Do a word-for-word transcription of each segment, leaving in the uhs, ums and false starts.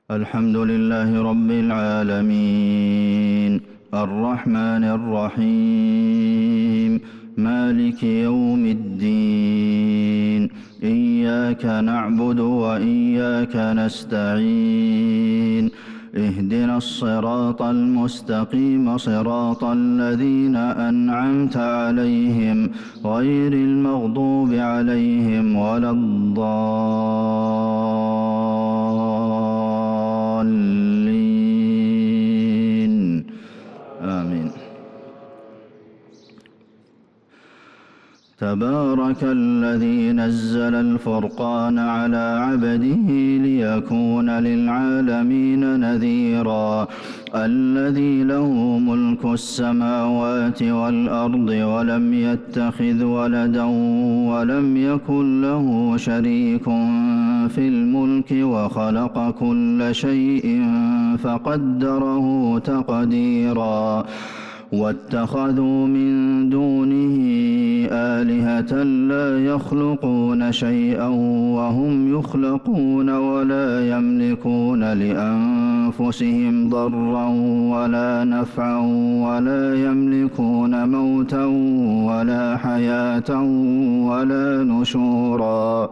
الحمد لله رب العالمين الرحمن الرحيم مالك يوم الدين إياك نعبد وإياك نستعين اهدنا الصراط المستقيم صراط الذين أنعمت عليهم غير المغضوب عليهم ولا الضالين آمين. تبارك الذي نزل الفرقان على عبده ليكون للعالمين نذيرا الذي له ملك السماوات والأرض ولم يتخذ ولدا ولم يكن له شريك في الملك وخلق كل شيء فقدره تقديرا واتخذوا من دونه آلهة لا يخلقون شيئا وهم يخلقون ولا يملكون لأنفسهم ضرا ولا نفعا ولا يملكون موتا ولا حياة ولا نشورا.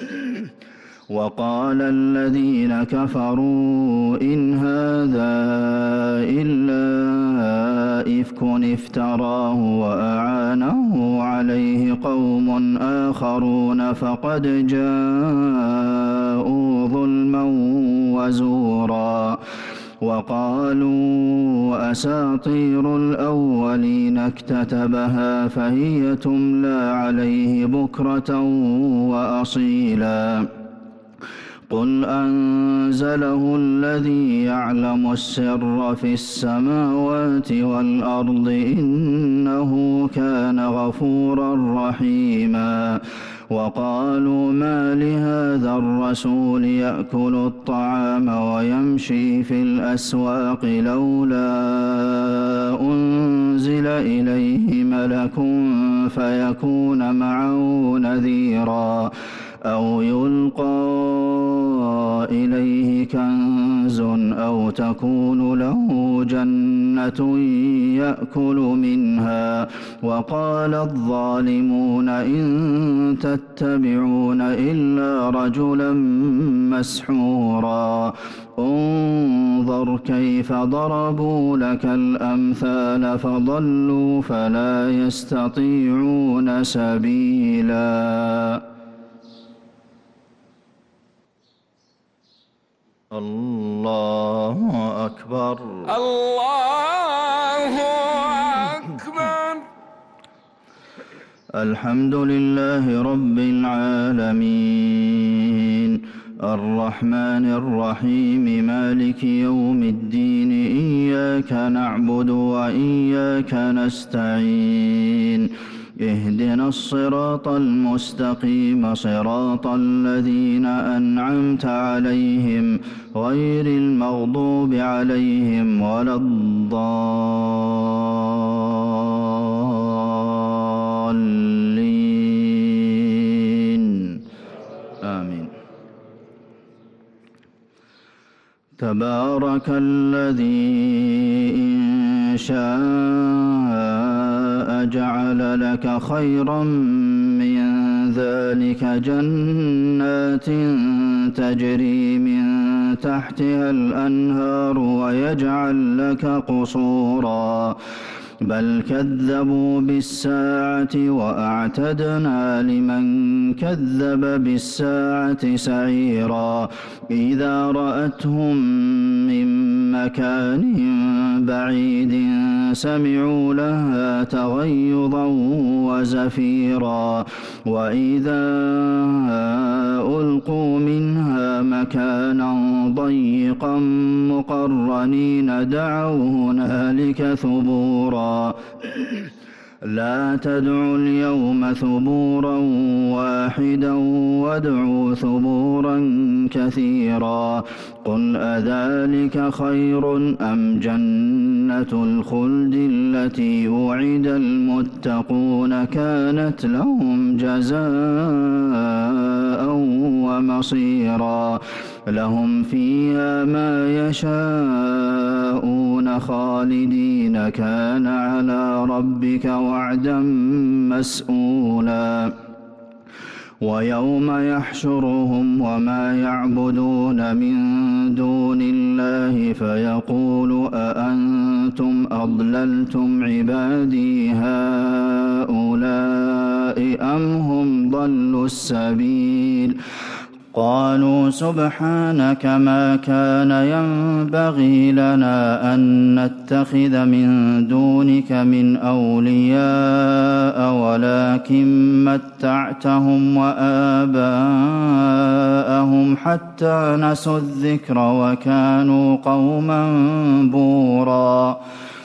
وقال الذين كفروا إن هذا إلا إفك افتراه وأعانه عليه قوم آخرون فقد جاءوا ظلما وزورا. وقالوا أساطير الأولين اكتتبها فهي تملى عليه بكرة وأصيلا. قل أنزله الذي يعلم السر في السماوات والأرض إنه كان غفورا رحيما. وقالوا ما لهذا الرسول يأكل الطعام ويمشي في الأسواق لولا أنزل إليه ملك فيكون معه نذيرا أو يلقى إليه كنز أو تكون له جنة يأكل منها. وقال الظالمون إن تتبعون إلا رجلا مسحورا. انظر كيف ضربوا لك الأمثال فضلوا فلا يستطيعون سبيلا. الله أكبر الله أكبر. الحمد لله رب العالمين الرحمن الرحيم مالك يوم الدين إياك نعبد وإياك نستعين اهدنا الصراط المستقيم صراط الذين أنعمت عليهم غير المغضوب عليهم ولا الضالين آمين. تبارك الذي إن شاء جعل لك خيرا من ذلك جنات تجري من تحتها الأنهار ويجعل لك قصورا بل كذبوا بالساعة وأعتدنا لمن كذب بالساعة سعيرا. إذا رأتهم من مكان بعيد سمعوا لها تغيظا وزفيرا وإذا ألقوا منها مكانا ضيقا مقرنين دعوا هنالك ثبورا. لا تدعوا اليوم ثبورا واحدا وادعوا ثبورا كثيرا. قل أذلك خير أم جنة الخلد التي وعد المتقون كانت لهم جزاء مصيرا لهم فيها ما يشاءون خالدين كان على ربك وعدا مسئولا ويوم يحشرهم وما يعبدون من دون الله فيقول أأنتم أضللتم عبادي هؤلاء أم هم ضلوا السبيل قالوا سبحانك ما كان ينبغي لنا أن نتخذ من دونك من أولياء ولكن متعتهم وآباءهم حتى نسوا الذكر وكانوا قوما بورا